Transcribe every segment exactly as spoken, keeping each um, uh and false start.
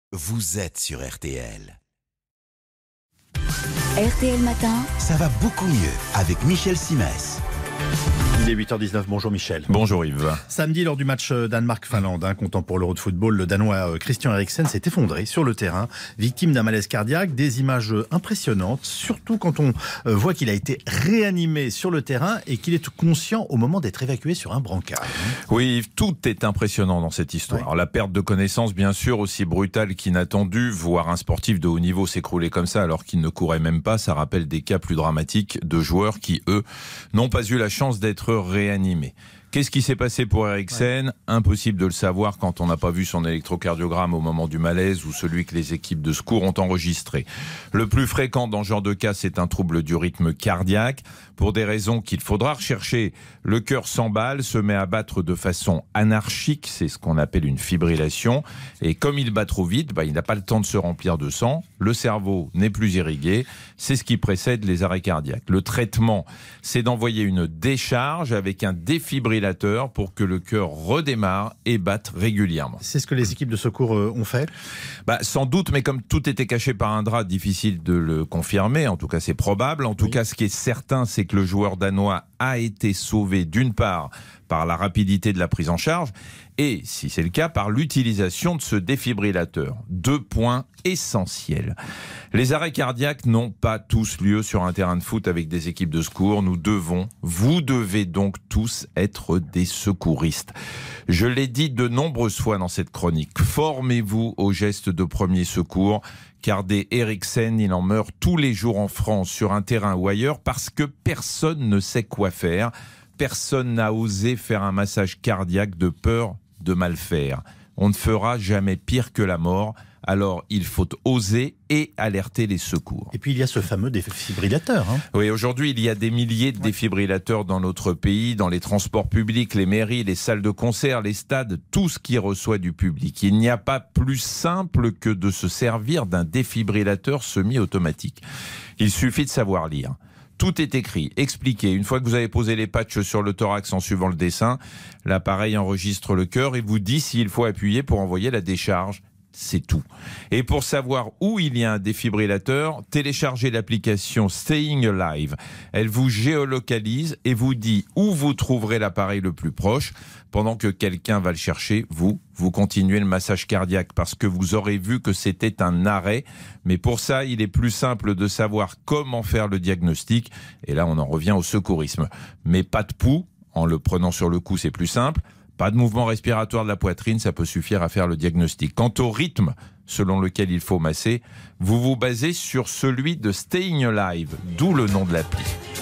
Vous êtes sur R T L. R T L Matin. Ça va beaucoup mieux avec Michel Simès. Il est huit heures dix-neuf, bonjour Michel. Bonjour Yves. Samedi, lors du match Danemark-Finlande, hein, comptant pour l'Euro de football, le Danois euh, Christian Eriksen s'est effondré sur le terrain, victime d'un malaise cardiaque. Des images impressionnantes, surtout quand on euh, voit qu'il a été réanimé sur le terrain et qu'il est conscient au moment d'être évacué sur un brancard. Oui Yves, tout est impressionnant dans cette histoire. Ouais. La perte de connaissance, bien sûr, aussi brutale qu'inattendue. Voir un sportif de haut niveau s'écrouler comme ça alors qu'il ne courait même pas, ça rappelle des cas plus dramatiques de joueurs qui, eux, n'ont pas eu la chance d'être réanimé. Qu'est-ce qui s'est passé pour Eriksen ? Ouais. Impossible de le savoir quand on n'a pas vu son électrocardiogramme au moment du malaise ou celui que les équipes de secours ont enregistré. Le plus fréquent dans ce genre de cas, c'est un trouble du rythme cardiaque. Pour des raisons qu'il faudra rechercher, le cœur s'emballe, se met à battre de façon anarchique, c'est ce qu'on appelle une fibrillation. Et comme il bat trop vite, bah, il n'a pas le temps de se remplir de sang. Le cerveau n'est plus irrigué. C'est ce qui précède les arrêts cardiaques. Le traitement, c'est d'envoyer une décharge avec un défibrillateur pour que le cœur redémarre et batte régulièrement. C'est ce que les équipes de secours euh, ont fait ? Bah, sans doute, mais comme tout était caché par un drap, difficile de le confirmer. En tout cas, c'est probable. En tout oui. cas, ce qui est certain, c'est que le joueur danois a été sauvé d'une part par la rapidité de la prise en charge et, si c'est le cas, par l'utilisation de ce défibrillateur. Deux points essentiels. Les arrêts cardiaques n'ont pas tous lieu sur un terrain de foot avec des équipes de secours. Nous devons, vous devez donc tous être des secouristes. Je l'ai dit de nombreuses fois dans cette chronique, formez-vous aux gestes de premier secours, car des Eriksen, il en meurt tous les jours en France, sur un terrain ou ailleurs, parce que personne ne sait quoi faire. Personne n'a osé faire un massage cardiaque de peur de mal faire. On ne fera jamais pire que la mort. Alors, il faut oser et alerter les secours. Et puis, il y a ce fameux défibrillateur. Hein. Oui, aujourd'hui, il y a des milliers de défibrillateurs dans notre pays, dans les transports publics, les mairies, les salles de concert, les stades, tout ce qui reçoit du public. Il n'y a pas plus simple que de se servir d'un défibrillateur semi-automatique. Il suffit de savoir lire. Tout est écrit, expliqué. Une fois que vous avez posé les patchs sur le thorax en suivant le dessin, l'appareil enregistre le cœur et vous dit s'il faut appuyer pour envoyer la décharge. C'est tout. Et pour savoir où il y a un défibrillateur, téléchargez l'application Staying Alive. Elle vous géolocalise et vous dit où vous trouverez l'appareil le plus proche. Pendant que quelqu'un va le chercher, vous, vous continuez le massage cardiaque parce que vous aurez vu que c'était un arrêt. Mais pour ça, il est plus simple de savoir comment faire le diagnostic. Et là, on en revient au secourisme. Mais pas de pouls, en le prenant sur le cou, c'est plus simple. Pas de mouvement respiratoire de la poitrine, ça peut suffire à faire le diagnostic. Quant au rythme selon lequel il faut masser, vous vous basez sur celui de Staying Alive, d'où le nom de l'appli.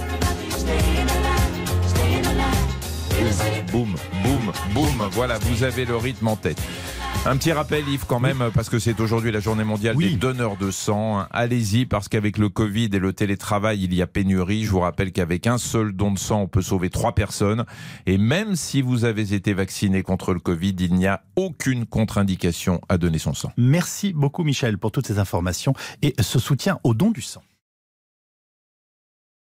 Boum, boum, boum, voilà, vous avez le rythme en tête. Un petit rappel Yves quand même, oui. parce que c'est aujourd'hui la journée mondiale oui. des donneurs de sang. Allez-y, parce qu'avec le Covid et le télétravail, il y a pénurie. Je vous rappelle qu'avec un seul don de sang, on peut sauver trois personnes. Et même si vous avez été vacciné contre le Covid, il n'y a aucune contre-indication à donner son sang. Merci beaucoup Michel pour toutes ces informations et ce soutien au don du sang.